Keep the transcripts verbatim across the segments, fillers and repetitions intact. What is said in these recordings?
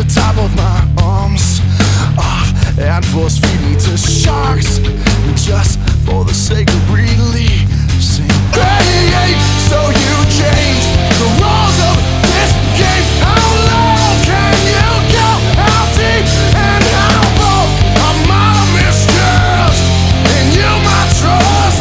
tie both my arms off and force feed me to sharks, just for the sake of releasing. Hey, so you change the rules of this game. How low can you go? How deep and how bold? I'm out of mistrust, and you my trust.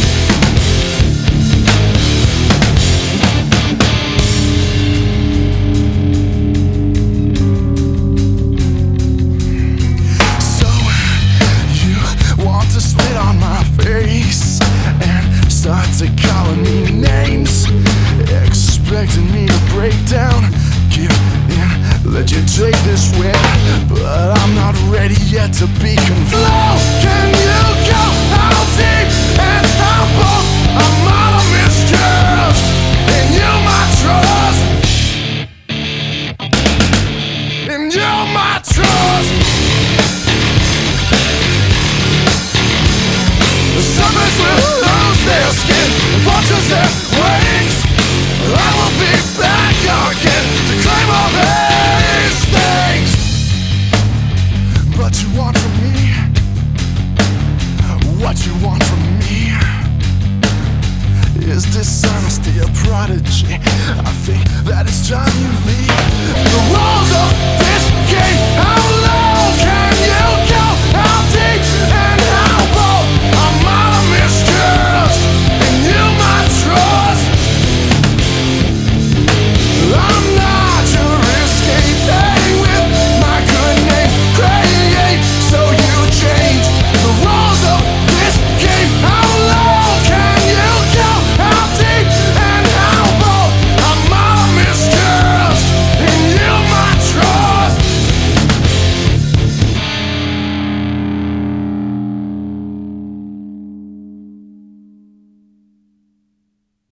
So you want to spit on my face and start to calling me names, expecting me to break down, give in, let you take this win. But I'm not ready yet to be confused. Low can you go? How deep and how bold? I'm out of mistrust, and you my trust, and you my trust. The serpents will lose their skin, vultures their wings. I will be back again to claim all these things. But you want from me what you want from me is dishonesty, a prodigy. I think that it's time you leave the walls of